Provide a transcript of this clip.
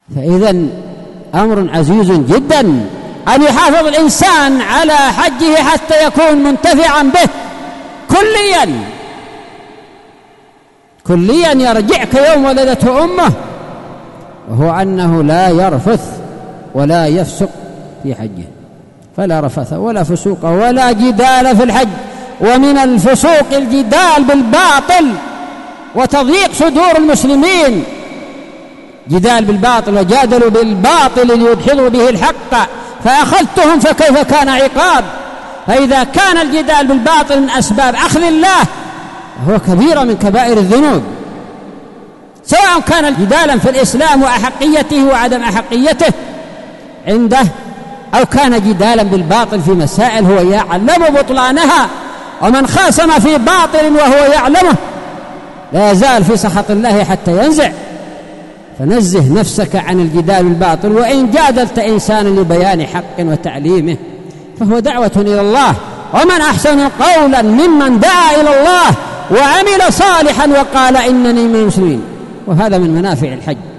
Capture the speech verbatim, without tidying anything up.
فإذا أمر عزيز جدا أن يحافظ الإنسان على حجه حتى يكون منتفعا به كليا كليا يرجعك يوم ولدته أمه، وهو أنه لا يرفث ولا يفسق في حجه، فلا رفث ولا فسوق ولا جدال في الحج. ومن الفسوق الجدال بالباطل وتضييق صدور المسلمين، جدال بالباطل وجادلوا بالباطل ليدحضوا به الحق فأخذتهم فكيف كان عقاب. فإذا كان الجدال بالباطل من أسباب أخذ الله هو كبيرة من كبائر الذنوب، سواء كان جدالا في الإسلام وأحقيته وعدم أحقيته عنده، أو كان جدالا بالباطل في مسائل هو يعلم بطلانها. ومن خاصم في باطل وهو يعلمه لا يزال في سخط الله حتى ينزع. فنزه نفسك عن الجدال بالباطل، وإن جادلت إنسانا لبيان حق وتعليمه فهو دعوة إلى الله. ومن أحسن قولا ممن دعا إلى الله وعمل صالحا وقال إنني من المسلمين. وهذا من منافع الحج.